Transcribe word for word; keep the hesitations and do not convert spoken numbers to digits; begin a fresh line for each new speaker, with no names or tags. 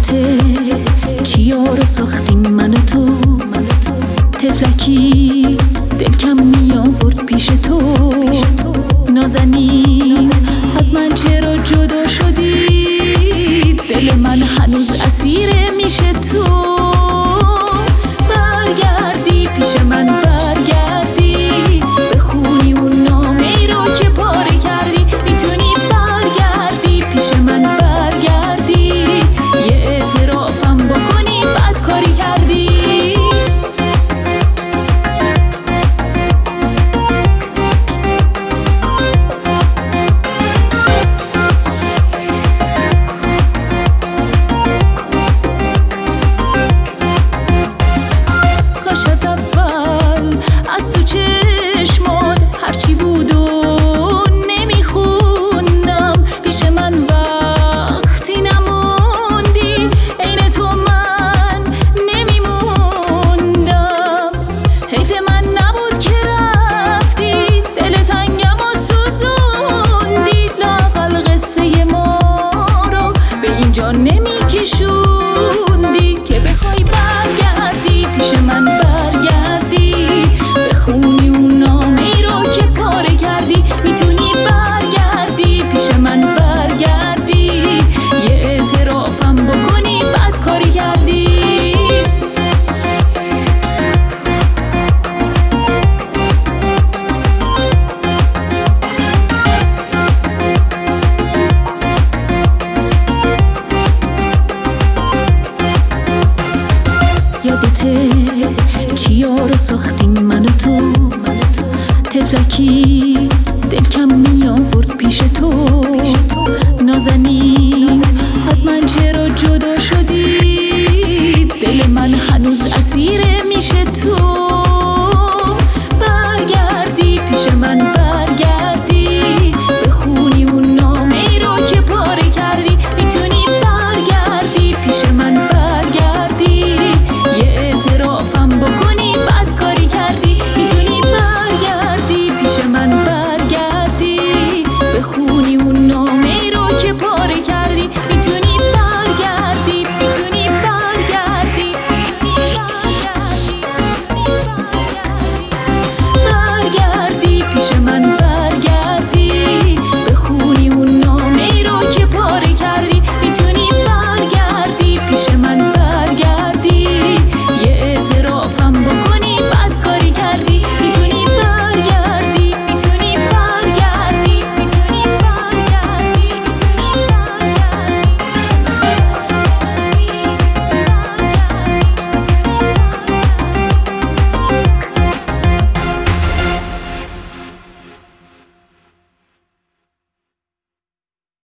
یادته چیا رو ساختیم من و تو، تفلکی دل کم می آورد پیش تو. نازنین از من چرا جدا شدی؟ دل من هنوز اسیره میشه تو. برگردی پیش من، برگردی بخونی اون نامه ای رو که پاره کردی. میتونی برگردی پیش من، برگردی یه اعترافم بکنی بد کاری کردی. کاش از اول از تو چشمات هرچی بود و نمیخوندم. پیش من وقتی نموندی عین تو من نمیموندم. حیف من نبود که رفتی، دل تنگم و سوزوندی. لااقل قصه ما رو به اینجا نمیکشوندی که بخوای برگردی پیش من، برگردی بخونی اون نامه ای رو که پاره کردی. میتونی برگردی پیش من، برگردی یه اعترافم بکنی بد کاری کردی. یادته چیا رو ساختیم من و تو، تفلکی دل کم می آورد پیش تو. نازنین از من چرا جدا شدی؟